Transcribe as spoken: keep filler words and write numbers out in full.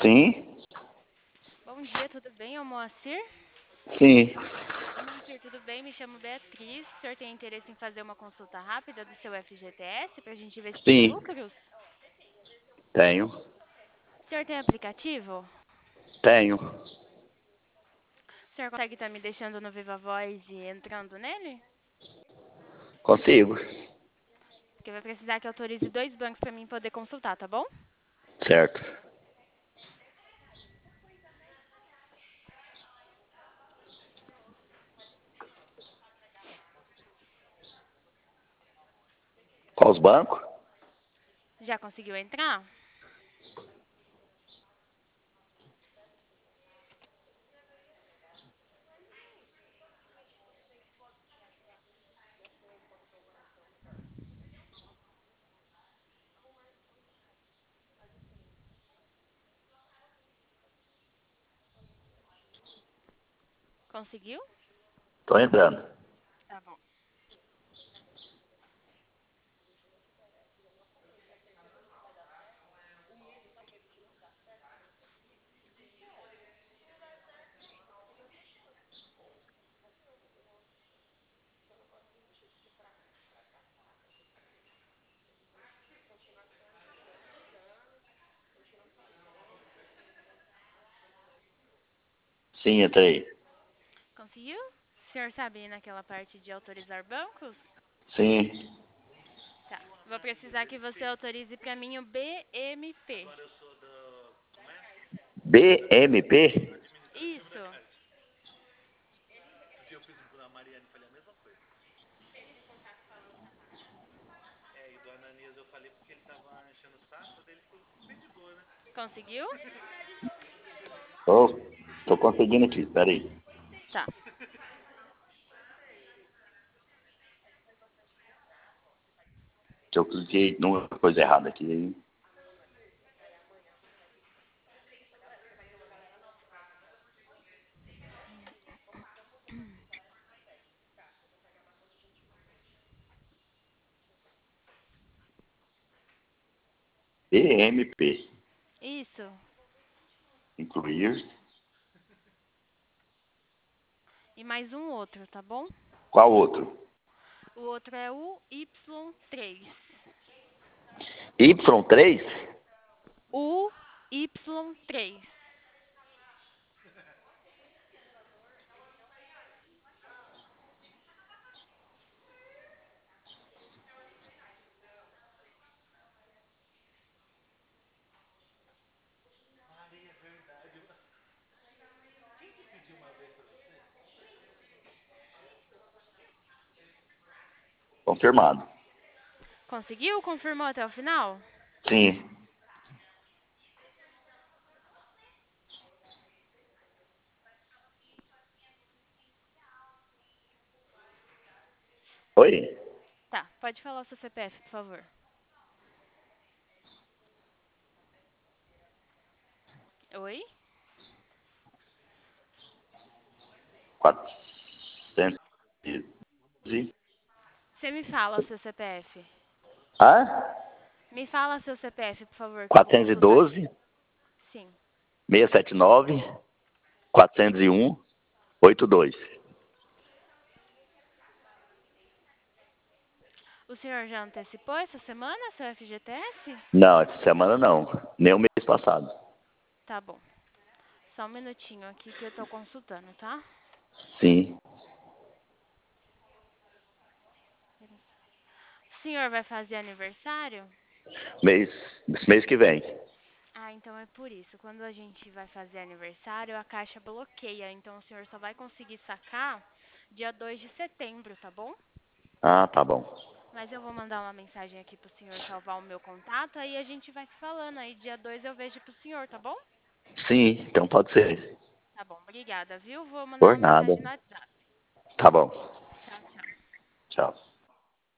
Sim, Bom dia, tudo bem? É o Moacir? sim, Oi, Moacir, tudo bem? Me chamo Beatriz. O senhor tem interesse em fazer uma consulta rápida do seu F G T S para a gente ver se tem sim, lucros? tenho, O senhor tem aplicativo? tenho. O senhor consegue estar me deixando no Viva Voz e entrando nele? Consigo. Porque vai precisar que autorize dois bancos para mim poder consultar, tá bom? Certo. Qual os bancos? Já conseguiu entrar? Conseguiu? Tô entrando. Tá bom. Sim, entrei. Conseguiu? O senhor sabe ir naquela parte de autorizar bancos? Sim. Tá. Vou precisar que você autorize para mim o B M P. B M P? Isso. Conseguiu? Tô, tô conseguindo aqui, peraí. Tá. Eu cliquei numa coisa errada aqui. B M P. Isso. Incluir. E mais um outro, tá bom? Qual outro? O outro é o Y três. Y três? O Y três. Confirmado. Conseguiu? Confirmou até o final? Sim. Oi? Tá. Pode falar o seu C P F, por favor. Oi? quatrocentos e doze. Você me fala o seu C P F. Ah? Me fala seu C P F, por favor, que eu vou quatrocentos e consultar aqui. doze, Sim. seiscentos e setenta e nove, quatrocentos e um, oitenta e dois. O senhor já antecipou essa semana seu F G T S? Não, essa semana não. Nem o mês passado. Tá bom. Só um minutinho aqui que eu tô consultando, tá? Sim. O senhor vai fazer aniversário? Mês, mês que vem. Ah, então é por isso. Quando a gente vai fazer aniversário, a caixa bloqueia. Então o senhor só vai conseguir sacar dia dois de setembro, tá bom? Ah, tá bom. Mas eu vou mandar uma mensagem aqui pro senhor salvar o meu contato, aí a gente vai se falando. Aí dia dois eu vejo pro senhor, tá bom? Sim, então pode ser. Tá bom, obrigada, viu? Vou mandar Por uma nada. mensagem no WhatsApp. Tá bom. Tchau, tchau. Tchau.